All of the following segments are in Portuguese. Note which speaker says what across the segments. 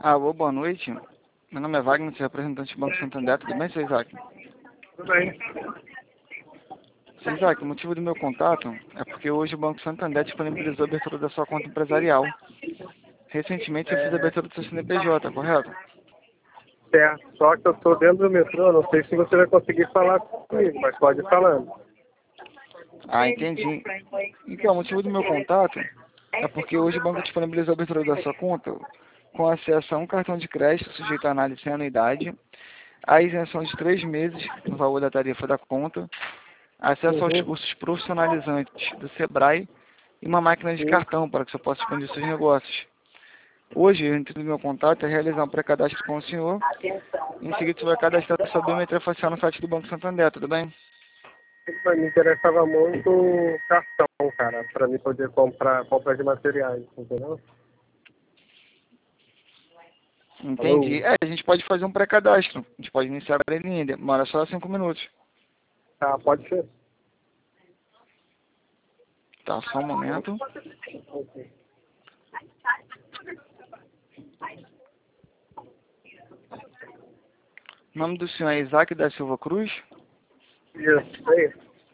Speaker 1: Alô, boa noite. Meu nome é Wagner, sou representante do Banco Santander. Tudo bem, seu Isaac?
Speaker 2: Tudo bem.
Speaker 1: Seu Isaac, o motivo do meu contato é porque hoje o Banco Santander disponibilizou a abertura da sua conta empresarial. Recentemente eu fiz a abertura do seu CNPJ, correto?
Speaker 2: Certo. Só que eu estou dentro do metrô, não sei se você vai conseguir falar comigo, mas pode ir falando.
Speaker 1: Ah, entendi. Então, o motivo do meu contato é porque hoje o banco disponibilizou a abertura da sua conta com acesso a um cartão de crédito sujeito à análise sem anuidade, a isenção de 3 meses no valor da tarifa da conta, acesso aos cursos profissionalizantes do Sebrae e uma máquina de cartão para que você possa expandir seus negócios. Hoje, o intuito do meu contato é realizar um pré-cadastro com o senhor. Em seguida, você vai cadastrar sua biometria facial no site do Banco Santander, tudo bem?
Speaker 2: Me interessava muito o cartão, cara, para mim poder comprar de materiais, entendeu?
Speaker 1: Entendi.
Speaker 2: Alô?
Speaker 1: A gente pode fazer um pré-cadastro. A gente pode iniciar ele ainda. Demora só 5 minutos.
Speaker 2: Tá, pode ser.
Speaker 1: Tá, só um momento.
Speaker 2: Ok.
Speaker 1: O nome do senhor é Isaac da Silva Cruz.
Speaker 2: Isso, aí.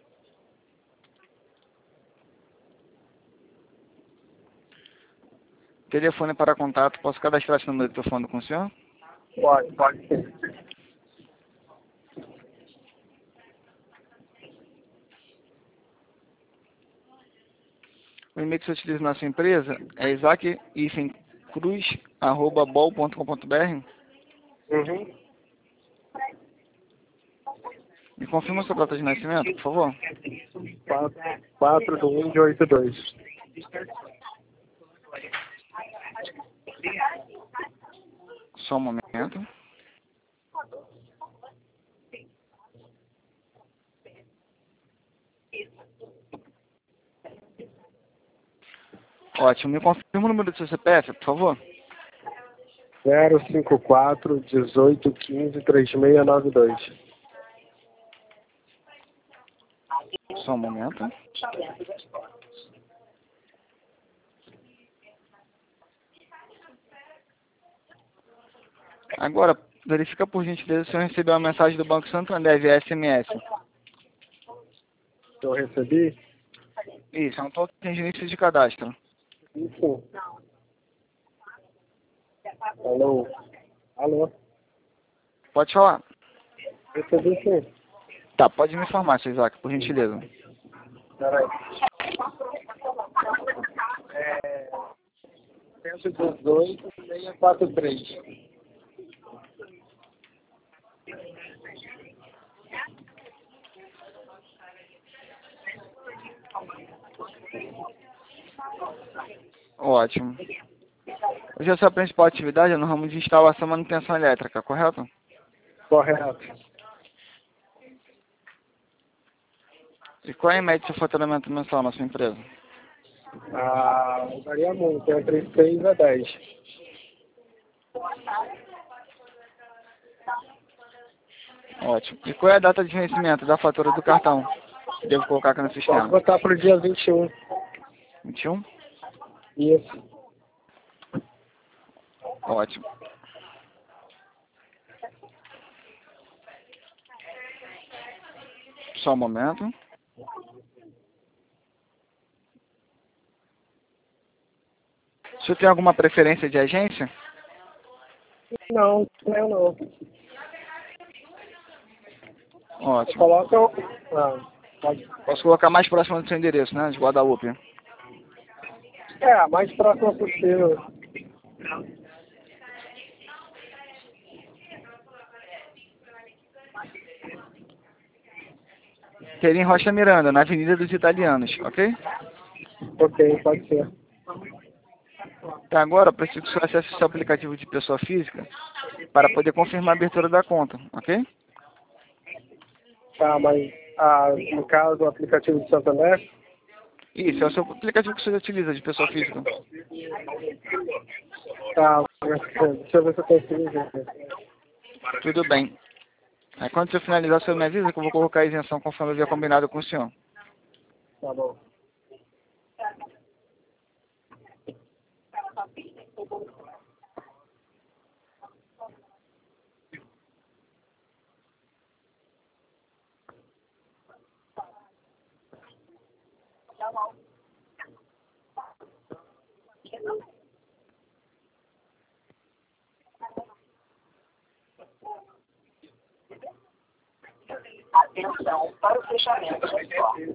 Speaker 1: Telefone para contato. Posso cadastrar esse número de telefone com o senhor?
Speaker 2: Pode ser.
Speaker 1: O e-mail que você utiliza na sua empresa é isaac-cruz@bol.com.br.
Speaker 2: Uhum.
Speaker 1: Me confirma sua data de nascimento, por favor.
Speaker 2: 4/1/82.
Speaker 1: Só um momento. Ótimo. Me confirma o número do seu CPF, por favor.
Speaker 2: 054-1815-3692.
Speaker 1: Só um momento. Agora, verifica por gentileza se eu recebeu uma mensagem do Banco Santander via SMS.
Speaker 2: Eu recebi?
Speaker 1: Isso, é um token de início de cadastro.
Speaker 2: Isso. Alô? Alô?
Speaker 1: Pode falar.
Speaker 2: Recebi sim.
Speaker 1: Tá, pode me informar, seu Isaac, por gentileza.
Speaker 2: Peraí. 118-643.
Speaker 1: Ótimo. Hoje a sua principal atividade é no ramo de instalação e manutenção elétrica, correto?
Speaker 2: Correto.
Speaker 1: E qual é a média do seu faturamento mensal na sua empresa?
Speaker 2: Varia muito, entre 6 a 10.
Speaker 1: Ótimo. E qual é a data de vencimento da fatura do cartão? Devo colocar aqui no
Speaker 2: Pode
Speaker 1: sistema.
Speaker 2: botar para o dia 21.
Speaker 1: 21?
Speaker 2: Isso.
Speaker 1: Ótimo. Só um momento. O senhor tem alguma preferência de agência?
Speaker 2: Não, não.
Speaker 1: Ótimo.
Speaker 2: Coloca o... pode.
Speaker 1: Posso colocar mais próximo do seu endereço, né? De Guadalupe.
Speaker 2: A mais próxima possível.
Speaker 1: Seria em Rocha Miranda, na Avenida dos Italianos, ok?
Speaker 2: Ok, pode ser.
Speaker 1: Tá, agora eu preciso que o senhor acesse o seu aplicativo de pessoa física para poder confirmar a abertura da conta, ok?
Speaker 2: Tá, mas no caso o aplicativo de Santander?
Speaker 1: Isso, é o seu aplicativo que você utiliza de pessoa física.
Speaker 2: Tá, deixa eu ver se eu consigo ver.
Speaker 1: Tudo bem. Aí quando você finalizar, o senhor me avisa que eu vou colocar a isenção conforme eu havia combinado com o senhor.
Speaker 2: Tá bom.
Speaker 3: Atenção para o fechamento das portas.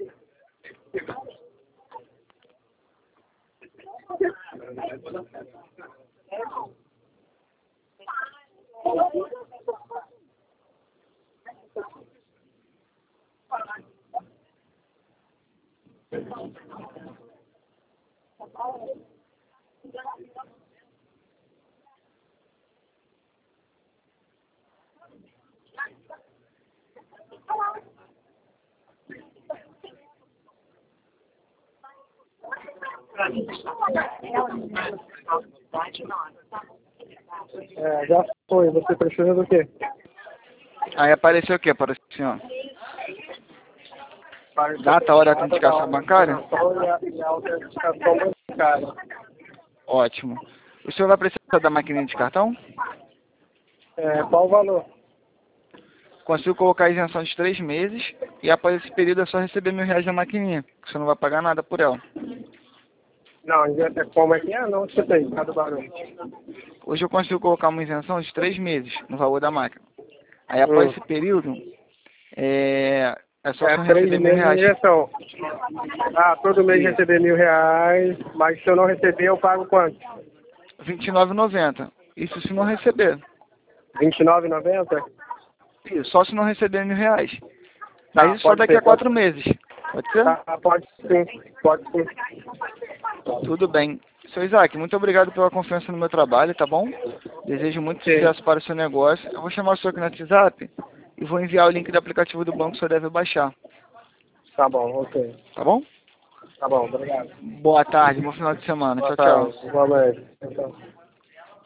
Speaker 2: Já foi. Você precisa do quê?
Speaker 1: Aí apareceu o que para o senhor? Data, hora, autenticação bancária?
Speaker 2: E a autenticação bancária.
Speaker 1: Ótimo. O senhor vai precisar da maquininha de cartão?
Speaker 2: Qual o valor?
Speaker 1: Consigo colocar a isenção de 3 meses e após esse período é só receber R$ 1.000 na maquininha, que você não vai pagar nada por ela.
Speaker 2: Não, como é que é? Não escutei, cada barulho.
Speaker 1: Hoje eu consigo colocar uma isenção de 3 meses no valor da máquina. Aí após esse período, é só
Speaker 2: 3
Speaker 1: receber
Speaker 2: meses
Speaker 1: R$ 1.000.
Speaker 2: de injeção. Todo mês receber R$ 1.000, mas se eu não receber, eu pago quanto?
Speaker 1: R$ 29,90. Isso se não receber.
Speaker 2: R$ 29,90?
Speaker 1: Isso, só se não receber R$ 1.000. Daí só
Speaker 2: pode
Speaker 1: daqui
Speaker 2: ser,
Speaker 1: a 4 meses. Pode ser?
Speaker 2: Pode sim, pode sim.
Speaker 1: Tudo bem. Seu Isaac, muito obrigado pela confiança no meu trabalho, tá bom? Desejo muito
Speaker 2: Sim.
Speaker 1: sucesso para o seu negócio. Eu vou chamar o senhor aqui no WhatsApp e vou enviar o link do aplicativo do banco que o senhor deve baixar.
Speaker 2: Tá bom, ok.
Speaker 1: Tá bom?
Speaker 2: Tá bom, obrigado.
Speaker 1: Boa tarde, bom final de semana. Tchau,
Speaker 2: Boa
Speaker 1: tchau.
Speaker 2: tarde, igualmente. Tchau.